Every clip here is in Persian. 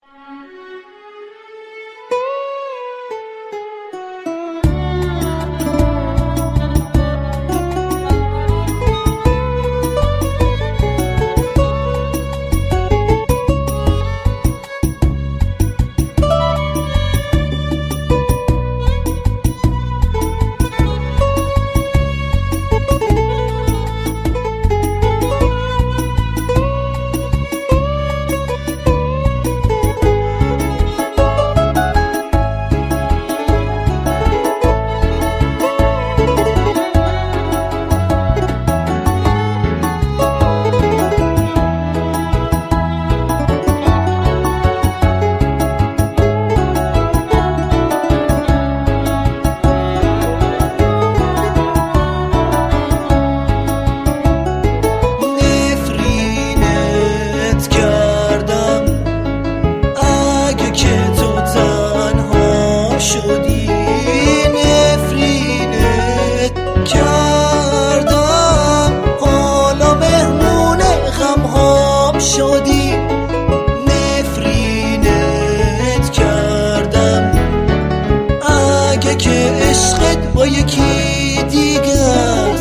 با یکی دیگر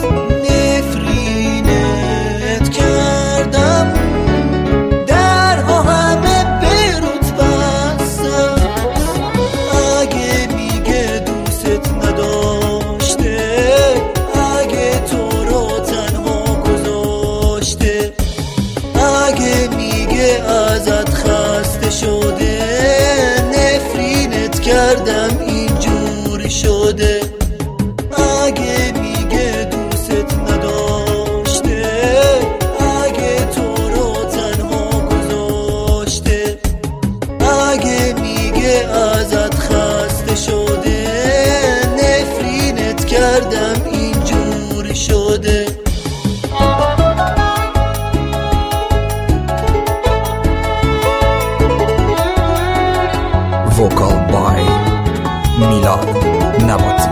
نفرینت کردم، درها همه برود بستم. اگه میگه دوست نداشته، اگه تو رو تنها گذاشته، اگه میگه ازت خسته شده، نفرینت کردم اینجوری شده. اگه میگه دوست نداشته، اگه تو رو تنها گذاشته، اگه میگه ازت خسته شده، نفرینت کردم اینجوری شده. Vocal by Milad Nabati.